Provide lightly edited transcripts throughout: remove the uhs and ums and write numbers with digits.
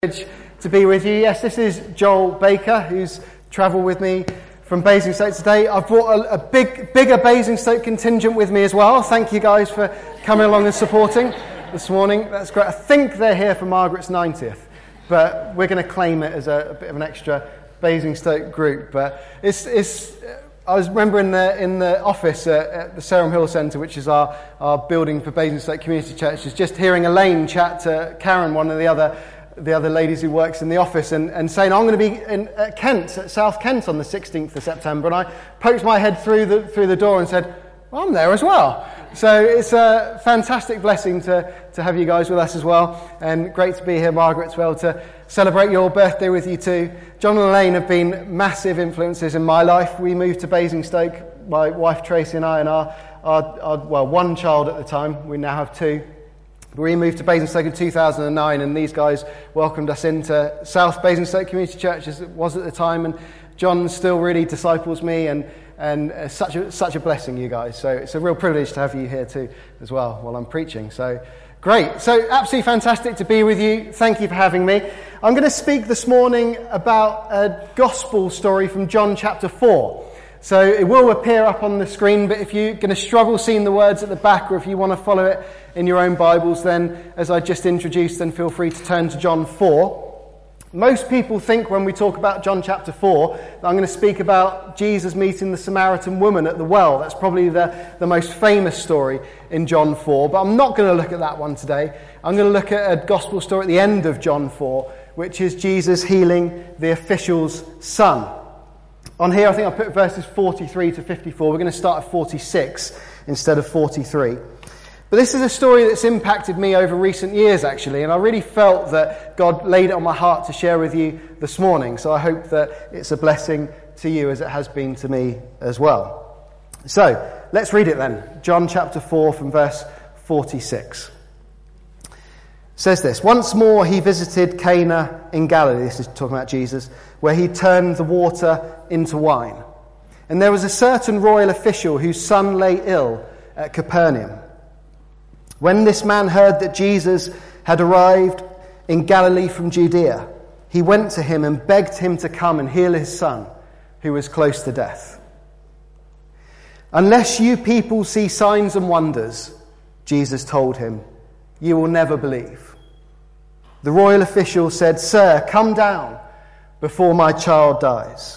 To be with you. Yes, this is Joel Baker, who's travelled with me from Basingstoke today. I've brought a bigger Basingstoke contingent with me as well. Thank you guys for coming along and supporting this morning. That's great. I think they're here for Margaret's 90th, but we're going to claim it as a bit of an extra Basingstoke group. But I was remember in the office at the Sarum Hill Centre, which is our building for Basingstoke Community Churches, just hearing Elaine chat to Karen, one of the other ladies who works in the office, and saying, I'm going to be at Kent, at South Kent on the 16th of September. And I poked my head through the door and said, well, I'm there as well. So it's a fantastic blessing to have you guys with us as well. And great to be here, Margaret, as well, to celebrate your birthday with you too. John and Elaine have been massive influences in my life. We moved to Basingstoke, my wife Tracy and I, and our one child at the time. We now have two. We moved to Basingstoke in 2009, and these guys welcomed us into South Basingstoke Community Church as it was at the time, and John still really disciples me, and such a blessing, you guys. So it's a real privilege to have you here too as well while I'm preaching. So great. So absolutely fantastic to be with you. Thank you for having me. I'm going to speak this morning about a gospel story from John chapter 4. So it will appear up on the screen, but if you're going to struggle seeing the words at the back, or if you want to follow it in your own Bibles, then as I just introduced, then feel free to turn to John 4. Most people think when we talk about John chapter 4 that I'm going to speak about Jesus meeting the Samaritan woman at the well. That's probably the most famous story in John 4, but I'm not going to look at that one today. I'm going to look at a gospel story at the end of John 4, which is Jesus healing the official's son. On here, I think I put verses 43 to 54. We're going to start at 46 instead of 43. But this is a story that's impacted me over recent years, actually, and I really felt that God laid it on my heart to share with you this morning. So I hope that it's a blessing to you as it has been to me as well. So let's read it then. John chapter 4 from verse 46. It says this: Once more he visited Cana in Galilee, this is talking about Jesus, where he turned the water into wine. And there was a certain royal official whose son lay ill at Capernaum. When this man heard that Jesus had arrived in Galilee from Judea, he went to him and begged him to come and heal his son, who was close to death. Unless you people see signs and wonders, Jesus told him, you will never believe. The royal official said, Sir, come down before my child dies.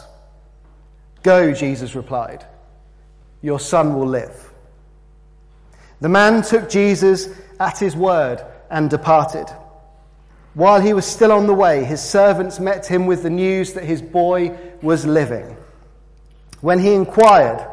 Go, Jesus replied. Your son will live. The man took Jesus at his word and departed. While he was still on the way, his servants met him with the news that his boy was living. When he inquired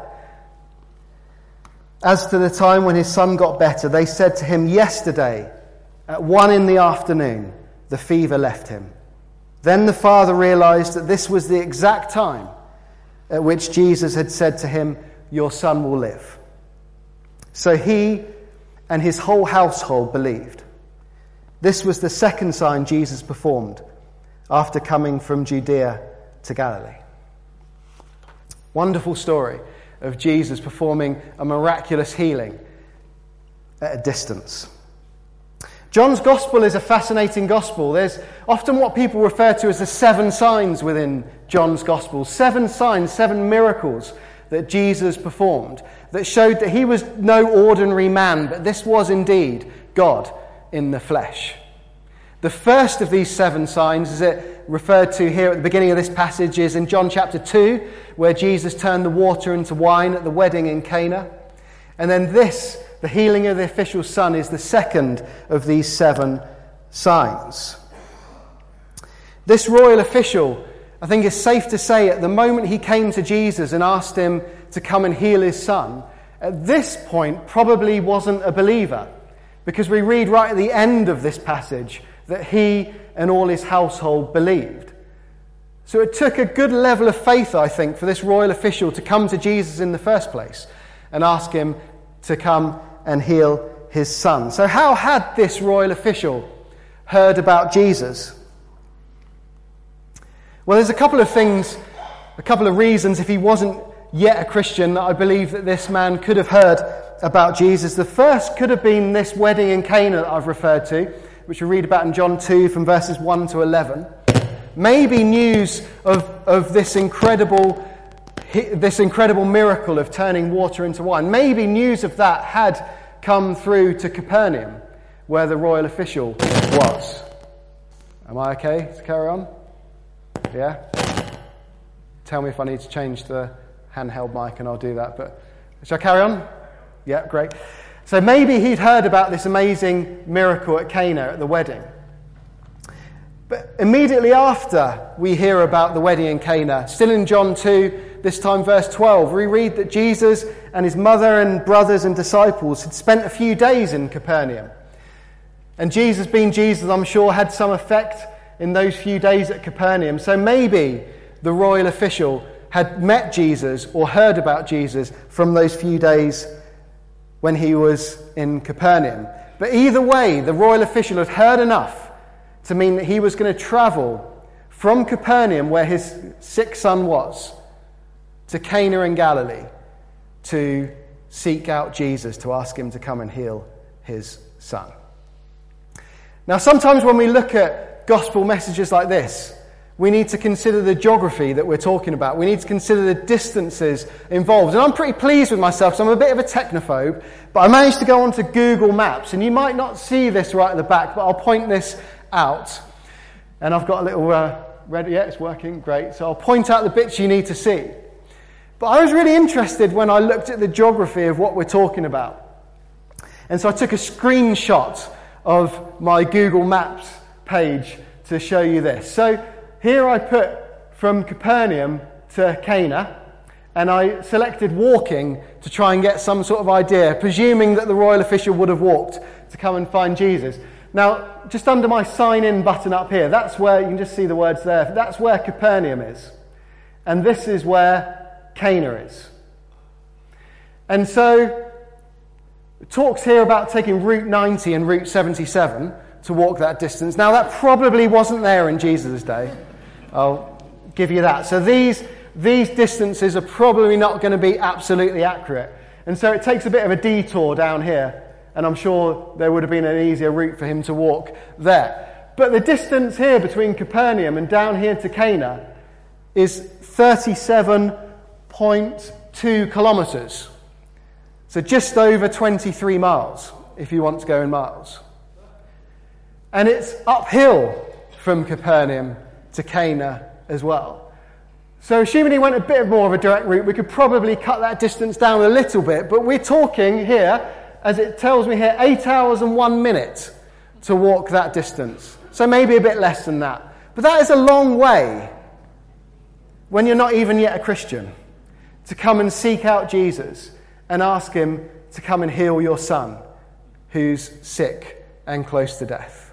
as to the time when his son got better, they said to him, yesterday at 1 p.m, the fever left him. Then the father realized that this was the exact time at which Jesus had said to him, your son will live. So he and his whole household believed. This was the second sign Jesus performed after coming from Judea to Galilee. Wonderful story of Jesus performing a miraculous healing at a distance. John's gospel is a fascinating gospel. There's often what people refer to as the 7 signs within John's gospel. 7 signs, 7 miracles that Jesus performed that showed that he was no ordinary man, but this was indeed God in the flesh. The first of these 7 signs, as it referred to here at the beginning of this passage, is in John chapter 2, where Jesus turned the water into wine at the wedding in Cana. And then this, the healing of the official's son, is the second of these 7 signs. This royal official, I think it's safe to say, at the moment he came to Jesus and asked him to come and heal his son, at this point probably wasn't a believer, because we read right at the end of this passage that he and all his household believed. So it took a good level of faith, I think, for this royal official to come to Jesus in the first place and ask him to come and heal his son. So how had this royal official heard about Jesus? Well, there's a couple of reasons, if he wasn't yet a Christian, that I believe that this man could have heard about Jesus. The first could have been this wedding in Cana that I've referred to. which we read about in John 2 from verses 1 to 11. Maybe news of this incredible miracle of turning water into wine. Maybe news of that had come through to Capernaum, where the royal official was. Am I okay to carry on? Yeah? Tell me if I need to change the handheld mic and I'll do that. But shall I carry on? Yeah, great. So maybe he'd heard about this amazing miracle at Cana at the wedding. But immediately after we hear about the wedding in Cana, still in John 2, this time verse 12, we read that Jesus and his mother and brothers and disciples had spent a few days in Capernaum. And Jesus, being Jesus, I'm sure, had some effect in those few days at Capernaum. So maybe the royal official had met Jesus or heard about Jesus from those few days when he was in Capernaum. But either way, the royal official had heard enough to mean that he was going to travel from Capernaum, where his sick son was, to Cana in Galilee to seek out Jesus, to ask him to come and heal his son. Now, sometimes when we look at gospel messages like this, we need to consider the geography that we're talking about. We need to consider the distances involved. And I'm pretty pleased with myself, so I'm a bit of a technophobe, but I managed to go onto Google Maps, and you might not see this right at the back, but I'll point this out. And I've got a little red, yeah, it's working, great. So I'll point out the bits you need to see. But I was really interested when I looked at the geography of what we're talking about. And so I took a screenshot of my Google Maps page to show you this. So here I put from Capernaum to Cana, and I selected walking to try and get some sort of idea, presuming that the royal official would have walked to come and find Jesus. Now, just under my sign in button up here, that's where, you can just see the words there, that's where Capernaum is. And this is where Cana is. And so, it talks here about taking Route 90 and Route 77 to walk that distance. Now, that probably wasn't there in Jesus' day. I'll give you that. So these distances are probably not going to be absolutely accurate. And so it takes a bit of a detour down here. And I'm sure there would have been an easier route for him to walk there. But the distance here between Capernaum and down here to Cana is 37.2 kilometres. So just over 23 miles, if you want to go in miles. And it's uphill from Capernaum to Cana as well. So assuming he went a bit more of a direct route, we could probably cut that distance down a little bit. But we're talking here, as it tells me here, 8 hours and 1 minute to walk that distance. So maybe a bit less than that. But that is a long way when you're not even yet a Christian, to come and seek out Jesus and ask him to come and heal your son who's sick and close to death.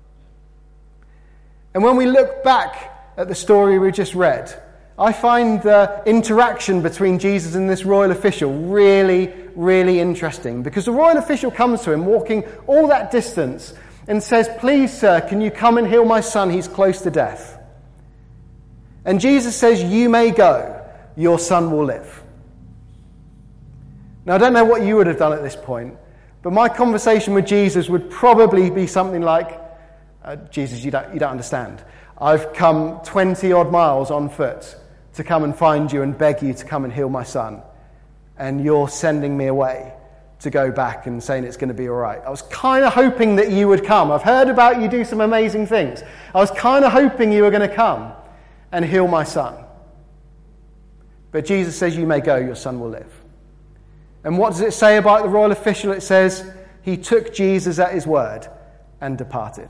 And when we look back at the story we just read, I find the interaction between Jesus and this royal official really, really interesting, because the royal official comes to him walking all that distance and says, "Please, sir, can you come and heal my son? He's close to death." And Jesus says, "You may go. Your son will live." Now, I don't know what you would have done at this point, but my conversation with Jesus would probably be something like, "Jesus, you don't understand. I've come 20 odd miles on foot to come and find you and beg you to come and heal my son. And you're sending me away to go back and saying it's going to be all right. I was kind of hoping that you would come. I've heard about you do some amazing things. I was kind of hoping you were going to come and heal my son." But Jesus says, "You may go, your son will live." And what does it say about the royal official? It says, he took Jesus at his word and departed.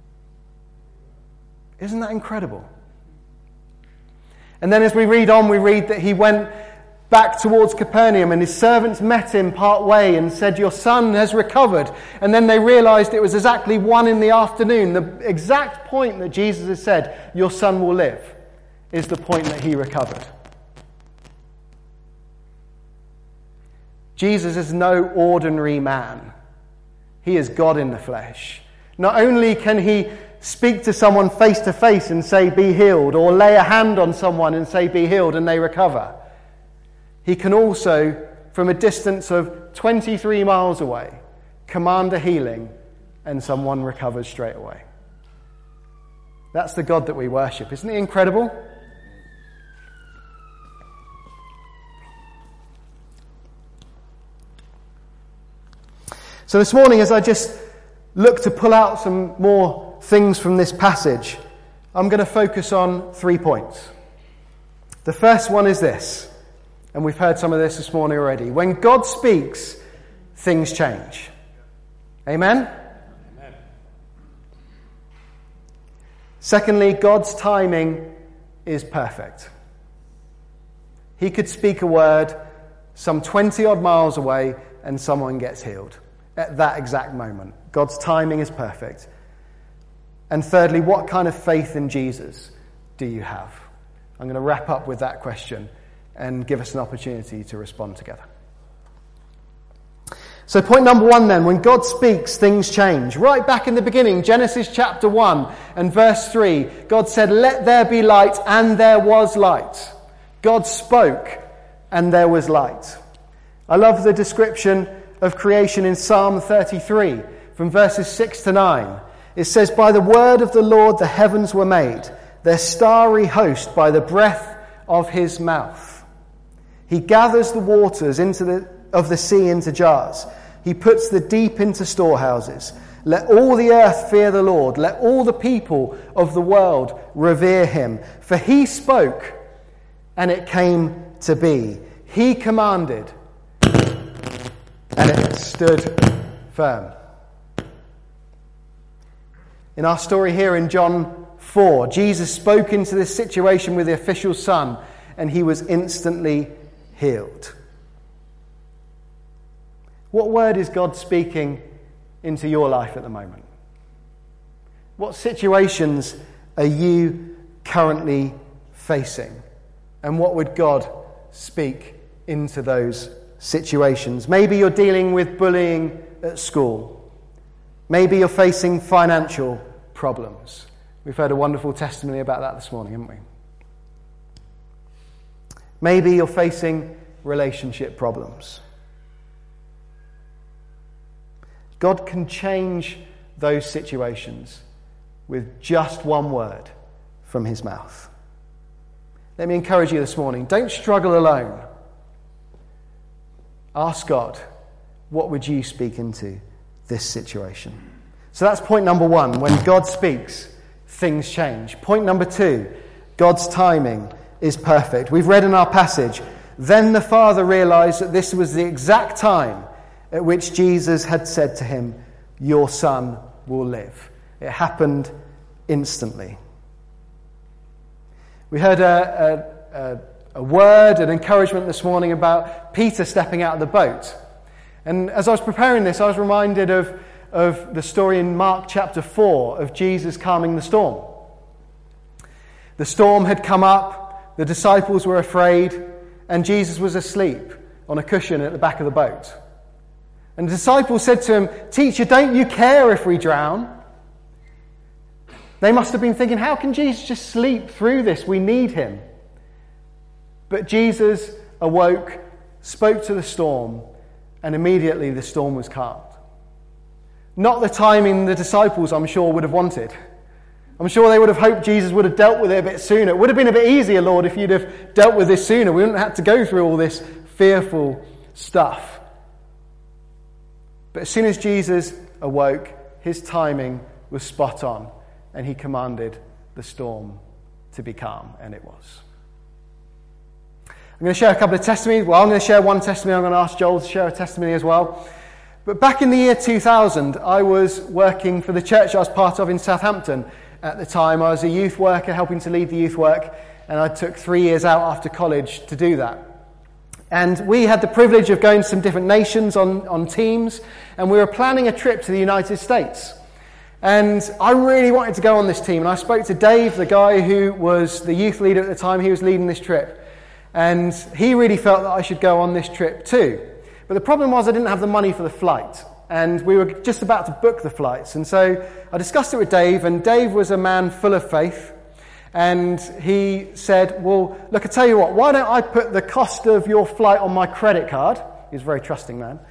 Isn't that incredible? And then as we read on, we read that he went back towards Capernaum and his servants met him part way and said, "Your son has recovered." And then they realized it was exactly 1 PM, the exact point that Jesus has said, "Your son will live," is the point that he recovered. Jesus is no ordinary man. He is God in the flesh. Not only can he speak to someone face to face and say, "Be healed," or lay a hand on someone and say, "Be healed," and they recover. He can also, from a distance of 23 miles away, command a healing and someone recovers straight away. That's the God that we worship. Isn't he incredible? So this morning, as I just look to pull out some more things from this passage, I'm going to focus on 3 points. The first one is this, and we've heard some of this morning already. When God speaks, things change. Amen? Amen. Secondly, God's timing is perfect. He could speak a word some 20 odd miles away and someone gets healed at that exact moment. God's timing is perfect. And thirdly, what kind of faith in Jesus do you have? I'm going to wrap up with that question and give us an opportunity to respond together. So point number 1 then, when God speaks, things change. Right back in the beginning, Genesis chapter 1 and verse 3, God said, "Let there be light," and there was light. God spoke and there was light. I love the description of creation in Psalm 33 from verses 6 to 9. It says, "By the word of the Lord the heavens were made, their starry host by the breath of his mouth. He gathers the waters of the sea into jars. He puts the deep into storehouses. Let all the earth fear the Lord. Let all the people of the world revere him. For he spoke, and it came to be. He commanded, and it stood firm." In our story here in John 4, Jesus spoke into this situation with the official son, and he was instantly healed. What word is God speaking into your life at the moment? What situations are you currently facing? And what would God speak into those situations? Maybe you're dealing with bullying at school. Maybe you're facing financial problems. We've heard a wonderful testimony about that this morning, haven't we? Maybe you're facing relationship problems. God can change those situations with just one word from his mouth. Let me encourage you this morning. Don't struggle alone. Ask God, what would you speak into this situation? So that's point number 1. When God speaks, things change. Point number 2, God's timing is perfect. We've read in our passage, "Then the Father realized that this was the exact time at which Jesus had said to him, 'Your son will live.'" It happened instantly. We heard a word, an encouragement this morning about Peter stepping out of the boat. And as I was preparing this, I was reminded of the story in Mark chapter 4 of Jesus calming the storm. The storm had come up, the disciples were afraid, and Jesus was asleep on a cushion at the back of the boat. And the disciples said to him, "Teacher, don't you care if we drown?" They must have been thinking, how can Jesus just sleep through this? We need him. But Jesus awoke, spoke to the storm, and immediately the storm was calmed. Not the timing the disciples, I'm sure, would have wanted. I'm sure they would have hoped Jesus would have dealt with it a bit sooner. It would have been a bit easier, Lord, if you'd have dealt with this sooner. We wouldn't have had to go through all this fearful stuff. But as soon as Jesus awoke, his timing was spot on, and he commanded the storm to be calm, and it was. I'm going to share a couple of testimonies. Well, I'm going to share one testimony. I'm going to ask Joel to share a testimony as well. But back in the year 2000, I was working for the church I was part of in Southampton at the time. I was a youth worker helping to lead the youth work, and I took 3 years out after college to do that. And we had the privilege of going to some different nations on teams, and we were planning a trip to the United States. And I really wanted to go on this team, and I spoke to Dave, the guy who was the youth leader at the time. He was leading this trip, and he really felt that I should go on this trip too. But the problem was I didn't have the money for the flight, and we were just about to book the flights. And so I discussed it with Dave, and Dave was a man full of faith. And he said, well, look, I tell you what, why don't I put the cost of your flight on my credit card? He was a very trusting man.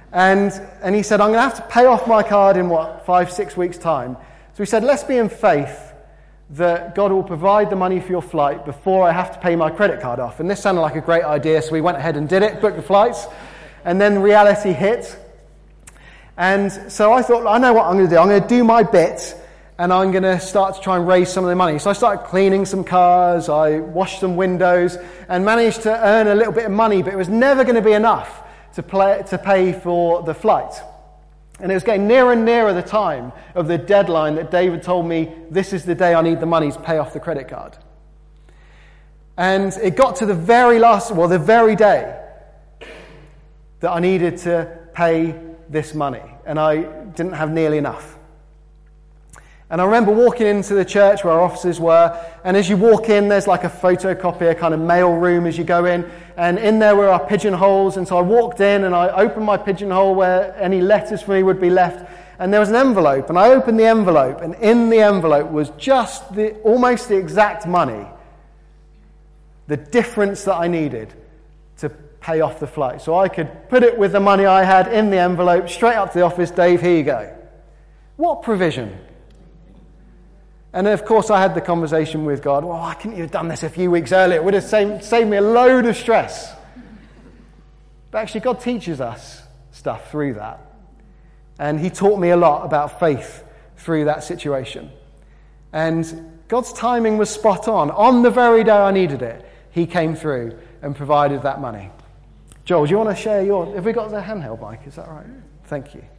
And he said, I'm going to have to pay off my card in 5-6 weeks' time. So he said, let's be in faith that God will provide the money for your flight before I have to pay my credit card off. And this sounded like a great idea, so we went ahead and did it, booked the flights, and then reality hit. And so I thought, I know what I'm going to do. I'm going to do my bit, and I'm going to start to try and raise some of the money. So I started cleaning some cars, I washed some windows, and managed to earn a little bit of money, but it was never going to be enough to pay for the flight. And it was getting nearer and nearer the time of the deadline that David told me, this is the day I need the money to pay off the credit card. And it got to the very day that I needed to pay this money. And I didn't have nearly enough. And I remember walking into the church where our offices were, and as you walk in, there's like a photocopier kind of mail room as you go in, and in there were our pigeonholes, and so I walked in and I opened my pigeonhole where any letters for me would be left, and there was an envelope, and I opened the envelope, and in the envelope was just almost the exact money, the difference that I needed to pay off the flight. So I could put it with the money I had in the envelope, straight up to the office, Dave, here you go. What provision? And of course I had the conversation with God, well, why couldn't you have done this a few weeks earlier? It would have saved me a load of stress. But actually God teaches us stuff through that. And he taught me a lot about faith through that situation. And God's timing was spot on. On the very day I needed it, he came through and provided that money. Joel, do you want to share have we got the handheld mic? Is that right? Thank you.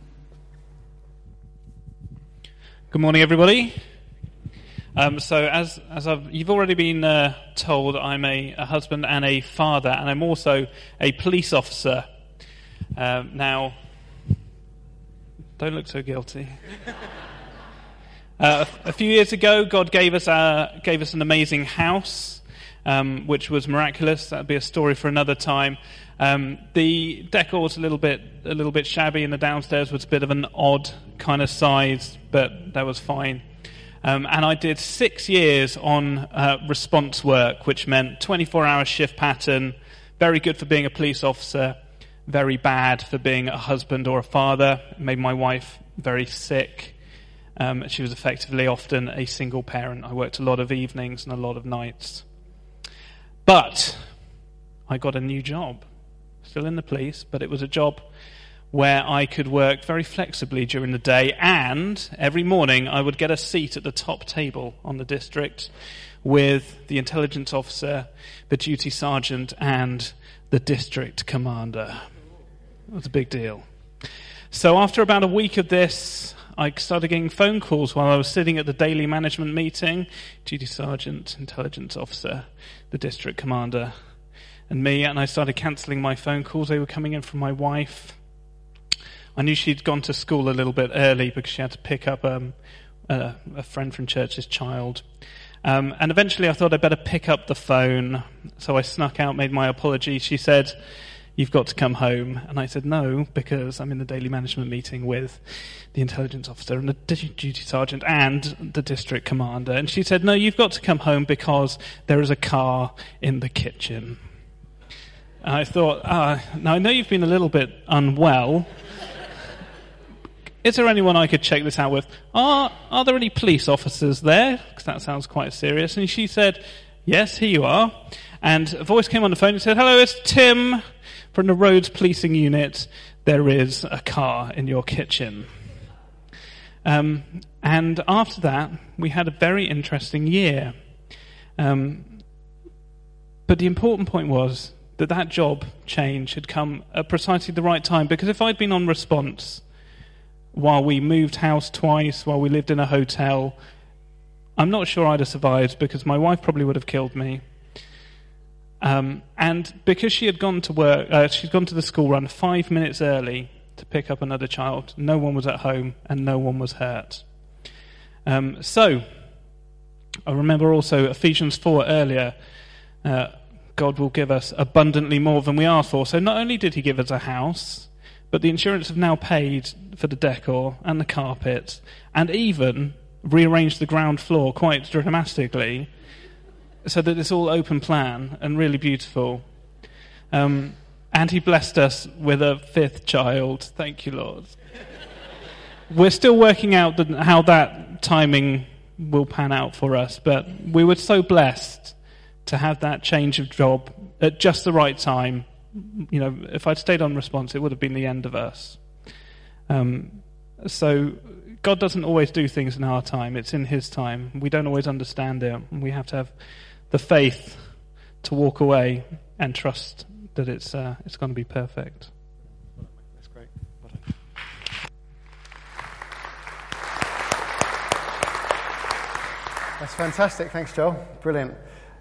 Good morning, everybody. So you've already been told, I'm a husband and a father, and I'm also a police officer. Now, don't look so guilty. A few years ago, God gave us an amazing house, which was miraculous. That'd be a story for another time. The decor was a little bit shabby, and the downstairs was a bit of an odd kind of size, but that was fine. And I did 6 years on response work, which meant 24-hour shift pattern, very good for being a police officer, very bad for being a husband or a father. It made my wife very sick. She was effectively often a single parent. I worked a lot of evenings and a lot of nights. But I got a new job, still in the police, but it was a job where I could work very flexibly during the day, and every morning I would get a seat at the top table on the district with the intelligence officer, the duty sergeant, and the district commander. It was a big deal. So after about a week of this, I started getting phone calls while I was sitting at the daily management meeting, duty sergeant, intelligence officer, the district commander, and me, and I started cancelling my phone calls. They were coming in from my wife. I knew she'd gone to school a little bit early because she had to pick up a friend from church's child. And eventually I thought I'd better pick up the phone. So I snuck out, made my apology. She said, "You've got to come home." And I said, "No, because I'm in the daily management meeting with the intelligence officer and the duty sergeant and the district commander." And she said, "No, you've got to come home because there is a car in the kitchen." And I thought, now I know you've been a little bit unwell. Is there anyone I could check this out with? Are there any police officers there? Because that sounds quite serious. And she said, "Yes, here you are." And a voice came on the phone and said, "Hello, it's Tim from the Roads Policing Unit. There is a car in your kitchen." And after that, we had a very interesting year. But the important point was that job change had come at precisely the right time, because if I'd been on response while we moved house twice, while we lived in a hotel, I'm not sure I'd have survived, because my wife probably would have killed me. And because she had gone to work, she'd gone to the school run 5 minutes early to pick up another child. No one was at home and no one was hurt. So I remember also Ephesians 4 earlier, God will give us abundantly more than we ask for. So not only did he give us a house, but the insurance have now paid for the decor and the carpet, and even rearranged the ground floor quite dramatically, so that it's all open plan and really beautiful. And he blessed us with a 5th child. Thank you, Lord. We're still working out how that timing will pan out for us, but we were so blessed to have that change of job at just the right time. If I'd stayed on response, it would have been the end of us. So God doesn't always do things in our time. It's in his time. We don't always understand it. We have to have the faith to walk away and trust that it's going to be perfect. That's great. That's fantastic. Thanks, Joel. Brilliant.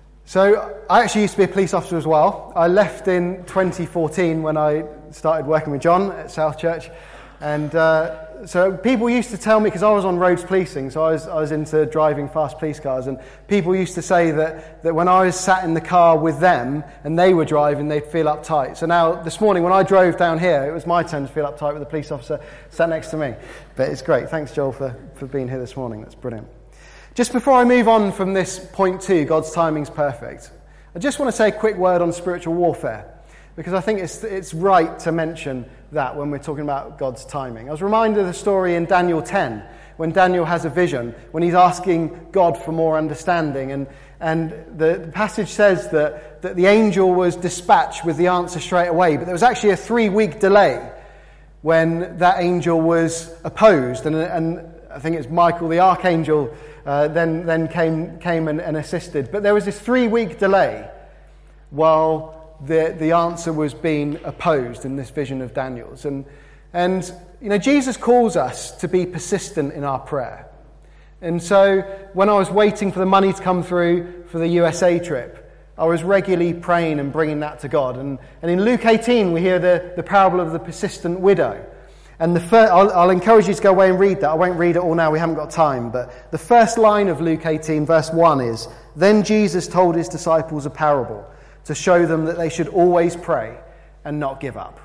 So I actually used to be a police officer as well. I left in 2014 when I started working with John at South Church. And so people used to tell me, because I was on roads policing, so I was into driving fast police cars, and people used to say that when I was sat in the car with them and they were driving, they'd feel uptight. So now, this morning, when I drove down here, it was my turn to feel uptight with the police officer sat next to me. But it's great. Thanks, Joel, for being here this morning. That's brilliant. Just before I move on from this point 2, God's timing's perfect, I just want to say a quick word on spiritual warfare, because I think it's right to mention that when we're talking about God's timing. I was reminded of the story in Daniel 10, when Daniel has a vision, when he's asking God for more understanding, and the passage says that the angel was dispatched with the answer straight away, but there was actually a 3-week delay when that angel was opposed, and I think it's Michael the archangel then came and assisted. But there was this 3-week delay while the answer was being opposed in this vision of Daniel's. And Jesus calls us to be persistent in our prayer. And so when I was waiting for the money to come through for the USA trip, I was regularly praying and bringing that to God. And in Luke 18, we hear the parable of the persistent widow. And I'll encourage you to go away and read that. I won't read it all now, we haven't got time. But the first line of Luke 18, verse 1 is, "Then Jesus told his disciples a parable to show them that they should always pray and not give up."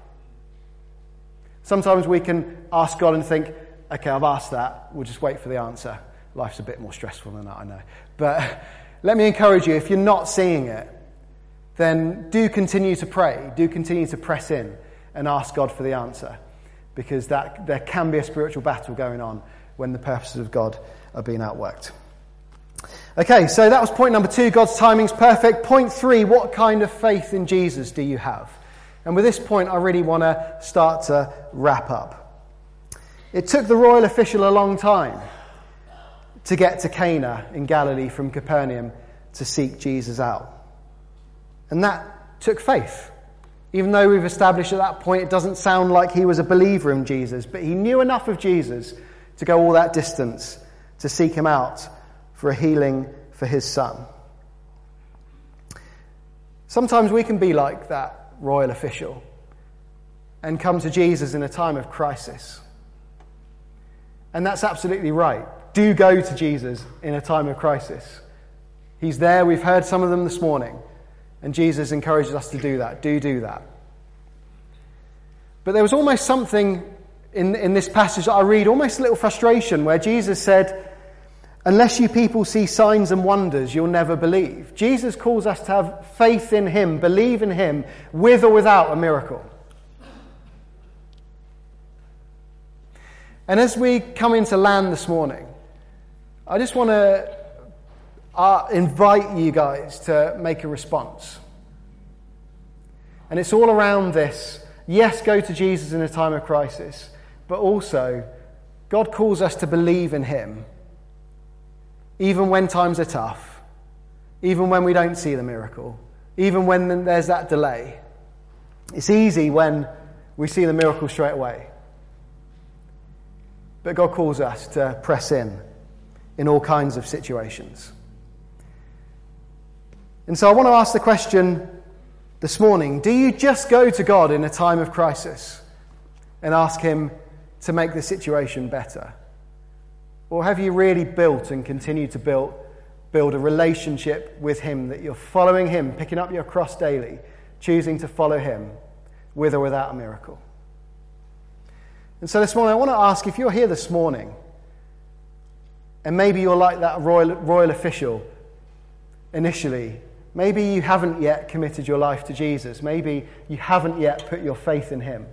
Sometimes we can ask God and think, okay, I've asked that, we'll just wait for the answer. Life's a bit more stressful than that, I know. But let me encourage you, if you're not seeing it, then do continue to pray, do continue to press in and ask God for the answer. Because there can be a spiritual battle going on when the purposes of God are being outworked. Okay, so that was point number 2, God's timing's perfect. Point 3, what kind of faith in Jesus do you have? And with this point, I really want to start to wrap up. It took the royal official a long time to get to Cana in Galilee from Capernaum to seek Jesus out. And that took faith. Even though we've established at that point it doesn't sound like he was a believer in Jesus, but he knew enough of Jesus to go all that distance to seek him out for a healing for his son. Sometimes we can be like that royal official and come to Jesus in a time of crisis. And that's absolutely right. Do go to Jesus in a time of crisis. He's there. We've heard some of them this morning. And Jesus encourages us to do that. Do that. But there was almost something in this passage that I read, almost a little frustration, where Jesus said, unless you people see signs and wonders, you'll never believe. Jesus calls us to have faith in him, believe in him, with or without a miracle. And as we come into land this morning, I just want to invite you guys to make a response. And it's all around this. Yes, go to Jesus in a time of crisis, but also God calls us to believe in him, even when times are tough, even when we don't see the miracle, even when there's that delay. It's easy when we see the miracle straight away. But God calls us to press in all kinds of situations. And so I want to ask the question this morning, do you just go to God in a time of crisis and ask him to make the situation better? Or have you really built and continue to build a relationship with him, that you're following him, picking up your cross daily, choosing to follow him with or without a miracle? And so this morning I want to ask, if you're here this morning and maybe you're like that royal official initially, Maybe you haven't yet committed your life to Jesus. Maybe you haven't yet put your faith in him.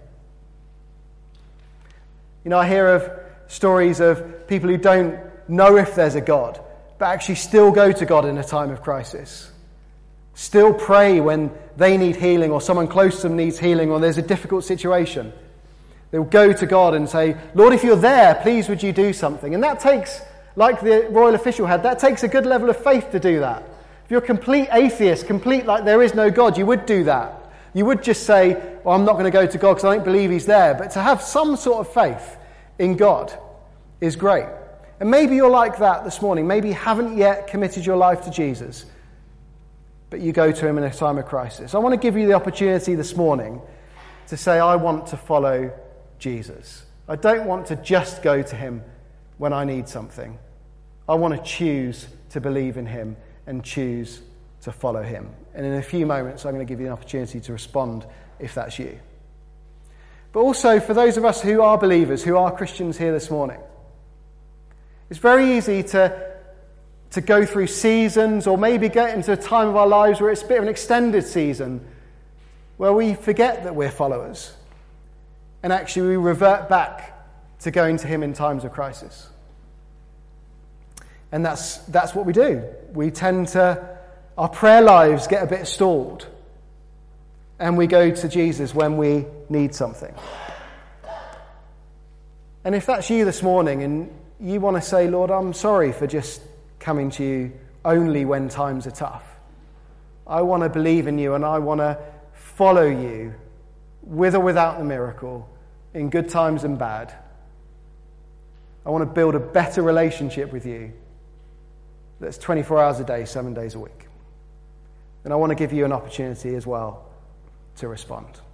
I hear of stories of people who don't know if there's a God, but actually still go to God in a time of crisis. Still pray when they need healing or someone close to them needs healing or there's a difficult situation. They'll go to God and say, Lord, if you're there, please would you do something? And that takes, like the royal official had, that takes a good level of faith to do that. If you're a complete atheist, complete like there is no God, you would do that. You would just say, well, I'm not going to go to God because I don't believe he's there. But to have some sort of faith in God is great. And maybe you're like that this morning. Maybe you haven't yet committed your life to Jesus, but you go to him in a time of crisis. I want to give you the opportunity this morning to say, I want to follow Jesus. I don't want to just go to him when I need something. I want to choose to believe in him and choose to follow him. And in a few moments, I'm going to give you an opportunity to respond if that's you. But also for those of us who are believers, who are Christians here this morning, it's very easy to go through seasons or maybe get into a time of our lives where it's a bit of an extended season where we forget that we're followers and actually we revert back to going to him in times of crisis. And that's what we do. We tend to, our prayer lives get a bit stalled and we go to Jesus when we need something. And if that's you this morning and you want to say, Lord, I'm sorry for just coming to you only when times are tough. I want to believe in you and I want to follow you with or without the miracle, in good times and bad. I want to build a better relationship with you that's 24 hours a day, 7 days a week. And I want to give you an opportunity as well to respond.